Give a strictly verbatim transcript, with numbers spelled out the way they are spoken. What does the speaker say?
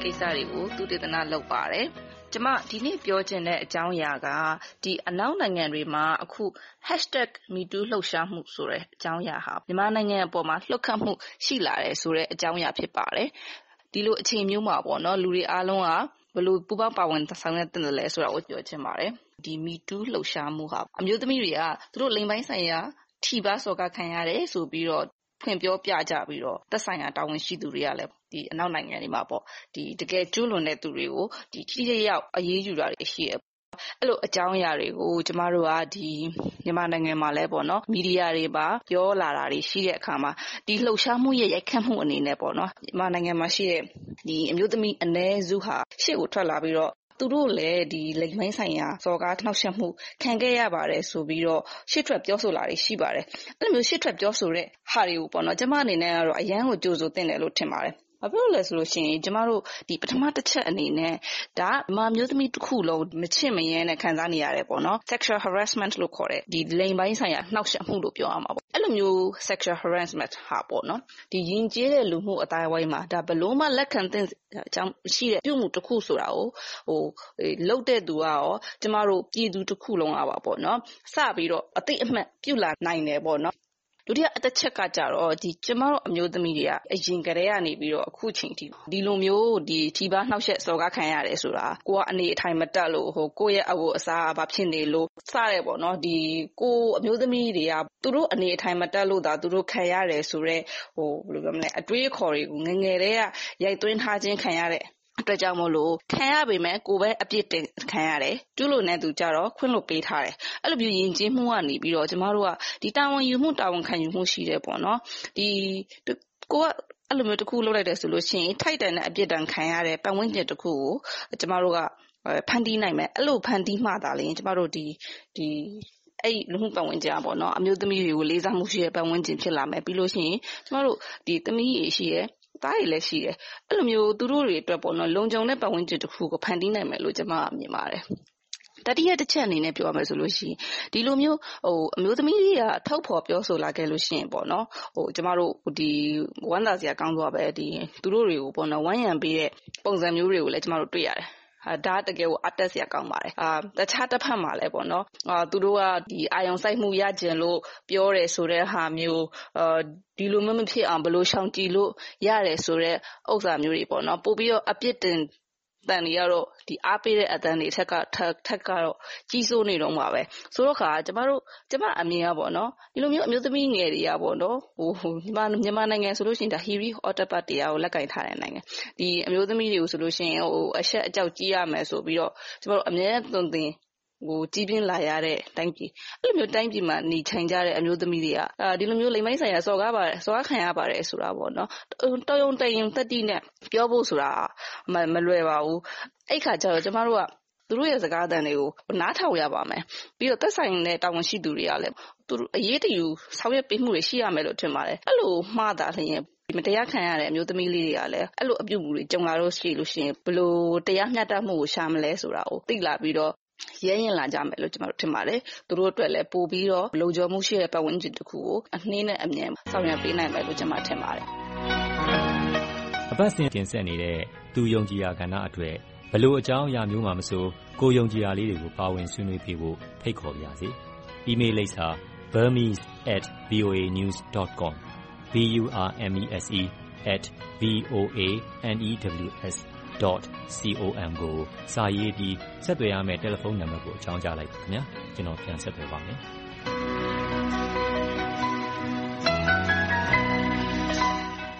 ကိစ္စတွေကိုသူတည်တနာလုပ်ပါတယ်ကျမဒီနေ့ပြောချင်တဲ့အကြောင်းအရာကဒီအနောက်နိုင်ငံတွေမှာအခု hashtag me too လှုပ်ရှားမှုဆိုတဲ့အကြောင်းအရာဟာမြန်မာနိုင်ငံအပေါ်မှာလှုပ်ခတ်မှုရှိလာတယ်ဆိုတဲ့အကြောင်းအရာဖြစ်ပါတယ်ဒီလိုအချိန်မျိုးမှာပေါ့နော်လူတွေအားလုံးကဘယ်လိုပူပေါင်းပါဝင်ဆောင်ရွက်တင်တယ်လဲဆိုတာကိုပြောချင်ပါတယ်ဒီ me too လှုပ်ရှားမှုဟာအမျိုးသမီးတွေကသူတို့လိင်ပိုင်းဆိုင်ရာထိပါစော်ကားခံရတယ်ဆိုပြီးတော့ဖွင့်ပြောပြကြပြီးတော့သက်ဆိုင်ရာတာဝန်ရှိသူတွေကလည်းဒီအနောက်နိုင်ငံတွေမှာပေါ့ဒီတကယ်ကျူးလွန်တဲ့သူတွေကိုဒီထိထိရောက်အရေးယူတာတွေရှိရအဲ့လိုအကြောင်းအရာတွေကိုကျမတို့ကဒီမြန်မာနိုင်ငံမှာလဲပေါ့နော်မီဒီယာတွေပါပြောလာတာတွေရှိတဲ့အခါမှာဒီလှုပ်ရှားမှုရဲ့ရိုက်ခတ်မှုအနေနဲ့ပေါ့နော်မြန်မာနိုင်ငံမှာရှိတဲ့ဒီအမျိုးသမီးအ ਨੇ စုဟာရှေ့ကိုထွက်လာပြီးတော့သူတို့လည်းဒီလိင်ပိုင်းဆိုင်ရာစော်ကားနှောက်ယှက်မှုခံခဲ့ရပါတယ်ဆိုပြီးတော့ရှစ်ထွက်ပြောဆိုလာတွေရှိပါတယ်အဲ့လိုမျိုးရှစ်ထွက်ပြောဆိုတဲ့ဟာတွေကိုပေါ့နော်ကျမအနေနဲ့ကတော့အရန်ကိုကြိုးစိုးတင်တယ်လို့ထင်ပါတယ်ဘာဖြစ်လို့လဲဆိုလို့ရှိရင်ကျမတို့ဒီပထမတစ်ချက်အနေနဲ့ဒါမမျိုးသမီးတစ်ခုလုံးမချစ်မရဲနဲ့ခံစားနေရတယ်ပေါ့နော် sexual harassment လို့ခေါ်တဲ့ဒီလိင်ပိုင်းဆိုင်ရာနှောက်ယှက်မှုလို့ပြောရမှာပေါ့အဲ့လိုမျိုး sexual harassment ဟာပေါ့နော်ဒီယဉ်ကျေးတဲ့လူမှုအတိုင်းအဝိုင်းမှာဒါဘလို့မှလက်ခံတဲ့အကြောင်းရှိတဲ့ပြုမှုတစ်ခုဆိုတာကိုဟိုလှုပ်တဲ့သူကရောကျမတို့ပြည်သူတစ်ခုလုံးอ่ะပါပေါ့နော်စပြီးတော့အသိအမှတ်ပြုလာနိုင်တယ်ပေါ့နော်ဒုတိယအတစ်ချက်ကကြတော့ဒီကျမတို့အမျိုးသမီးတွေကအရင်ကတည်းကနေပြီးတော့အခုချိန်ထိဒီလိုမျိုးဒီထိပါနှောက်ယှက်စော်ကားခံရတယ်ဆိုတာကိုကအနေအထိုင်မတက်လို့ဟိုကိုယ့်ရဲ့အဝတ်အစားဘာဖြစ်နေလို့စရဲပေါ့နော်ဒီကိုအမျိုးသမီးတွေကသူတို့အနေအထိုင်မတက်လို့ဒါသူတို့ခံရတယ်ဆိုတော့ဟိုဘယ်လိုပြောမလဲအတွေးခေါ်တွေကိုငငယ်တည်းကရိုက်သွင်းထားခြင်းခံရတဲ့အတွက်ကြောင့်မို့လို့ခံရပေမဲ့ကိုပဲအပြစ်တင်ခံရတယ်ကျူးလွန်တဲ့သူကြတော့ခွင့်လွှတ်ပေးထားတယ်အဲ့လိုမျိုးယဉ်ကျေးမှုကနေပြီးတော့ကျမတို့ကဒီတာဝန်ယူမှုတာဝန်ခံယူမှုရှိတယ်ပေါ့နော်ဒီကိုကအဲ့လိုမျိုးတစ်ခုလုပ်လိုက်တယ်ဆိုလို့ရှိရင်ထိုက်တန်တဲ့အပြစ်ဒဏ်ခံရတဲ့ပတ်ဝန်းကျင်တစ်ခုကိုကျမတို့ကဖန်တီးနိုင်မယ်အဲ့လိုဖန်တီးမှသာလေကျမတို့ဒီဒီအဲ့လူမှုပတ်ဝန်းကျင်ပေါ့နော်အမျိုးသမီးတွေကိုလေးစားမှုရှိတဲ့ပတ်ဝန်းကျင်ဖြစ်လာမယ်ပြီးလို့ရှိရင်ကျမတို့ဒီသမီးတွေရှိရဲ့တားရည်လည်းရှိတယ်အဲ့လိုမျိုးသူတို့တွေအတွက်ပေါ့နော်လုံခြုံတဲ့ပတ်ဝန်းကျင်တစ်ခုကိုဖန်တီးနိုင်မယ်လို့ကျွန်မမြင်ပါတယ်တတိယတစ်ချက်အနေနဲ့ပြောရမယ်ဆိုလို့ရှိရင်ဒီလိုမျိုးဟိုအမျိုးသမီးတွေကထုတ်ဖော်ပြောဆိုလာခဲ့လို့ရှိရင်ပေါ့နော်ဟိုကျမတို့ဒီဝမ်းသာစရာကောင်းသွားပဲဒီသူတို့တွေကိုပေါ့နော်ဝမ်းရံပေးတဲ့ပုံစံမျိုးတွေကိုလည်းကျမတို့တွေ့ရတယ်အာဒါတကယ်ကိုအတက်စရာကောင်းပါတယ်အာတခြားတစ်ဖက်မှာလည်းပေါ့နော်အာသူတို့ကဒီအာယုံစိုက်မှုရကျင်လို့ပြောတယ်ဆိုတဲ့ဟာမျိုးအာဒီလိုမျိုးမဖြစ်အောင်ဘယ်လိုရှောင်ကြဉ်လို့ရတယ်ဆိုတဲ့ဥစ္စာမျိုးတွေပေါ့နော်ပို့ပြီးတော့အပြစ်တင်တန်တွေကတော့ဒီအားပေးတဲ့အတန်တွေထက်ကထက်ကတော့ကြီးစိုးနေတော့မှာပဲဆိုတော့ခါကျမတို့ကျမအမြင်ကပေါ့နော်ဒီလိုမျိုးအမျိုးသမီးငယ်တွေကပေါ့နော်ဟိုမြန်မာမြန်မာနိုင်ငံဆိုလို့ရှိရင်ဒါ Hiri Ottapat တရားကိုလက်ကင်ထားတဲ့နိုင်ငံဒီအမျိုးသမီးတွေကိုဆိုလို့ရှိရင်ဟိုအဆက်အကြောက်ကြီးရမယ်ဆိုပြီးတော့ကျမတို့အမြဲသွန်သင်ဟိုကြီးပြင်းလာရတဲ့တိုင်းပြည်အဲ့လိုမျိုးတိုင်းပြည်မှာနေထိုင်ကြတဲ့အမျိုးသမီးတွေကအာဒီလိုမျိုးလိမ်မိုင်းဆိုင်ရာစော်ကားပါတယ်စော်ကားခံရပါတယ်ဆိုတာပေါ့နော်တော်ရုံတရင်တက်တိနဲ့ပြောဖို့ဆိုတာမမလွယ်ပါဘူးအဲ့ခါကျတော့ကျမတို့ကသူတို့ရဲ့စကားသံတွေကိုနားထောင်ရပါမယ်ပြီးတော့သက်ဆိုင်တဲ့တာဝန်ရှိသူတွေကလည်းသူတို့အရေးတယူဆောင်ရွက်ပေးမှုတွေရှိရမယ်လို့ထင်ပါတယ်အဲ့လိုမှားတာလျင်မတရားခံရတဲ့အမျိုးသမီးလေးတွေကလည်းအဲ့လိုအပြုတ်မှုတွေကြုံလာလို့ရှိလို့ရှိရင်ဘယ်လိုတရားမျှတမှုကိုရှာမလဲဆိုတာကိုသိလာပြီးတော့ရဲရင်လာကြမယ်လို့ကျွန်တော်တို့ထင်ပါတယ်သူတို့အတွက်လည်းပို့ပြီးတော့လုံခြုံမှုရှိတဲ့ပတ်ဝန်းကျင်တစ်ခုကိုအနှင်းနဲ့အမြင်ဆောင်ရွက်ပေးနိုင်မယ်လို့ကျွန်မထင်ပါတယ်အပတ်စဉ်တင်ဆက်နေတဲ့သူယုံကြည်ရာကဏ္ဍအတွက်ဘလို့အကြောင်းအရာမျိုးမှမဆိုကိုယုံကြည်ရာလေးတွေကိုပါဝင်ဆွေးနွေးပေးဖို့ဖိတ်ခေါ်ပါရစေ။ email လိပ်စာ burmese at voa news dot com b u r m e s e at v o a n e w s dot com ကိုစာရေးပြီးဆက်သွယ်ရမယ့်တယ်လီဖုန်းနံပါတ်ကိုအကြောင်းကြားလိုက်ပါခင်ဗျာကျွန်တော်ပြန်ဆက်သွယ်ပါမယ်